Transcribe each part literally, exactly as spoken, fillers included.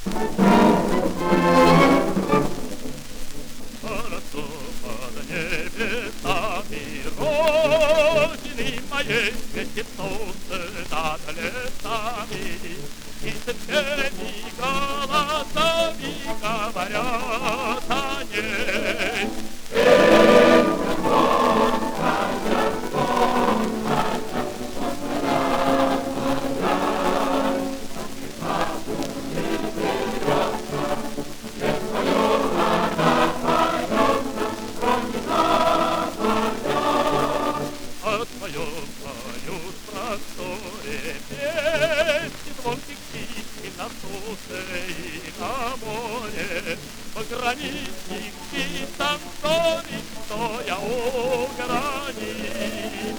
Хорошо под небесами Родины моей светит солнце над лесами, и со всеми голосами говорят о ней. О твоем поют просторе песни звонких птиц на суше и на море. Пограничник и танцорик, стоя у границ.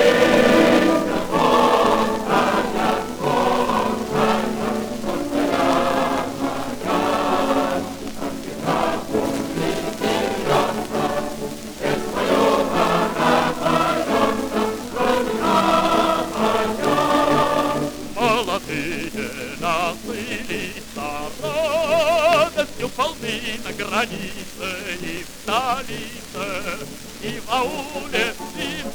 Молодые наплылись радостью полны на границе и в столице, и в ауле, и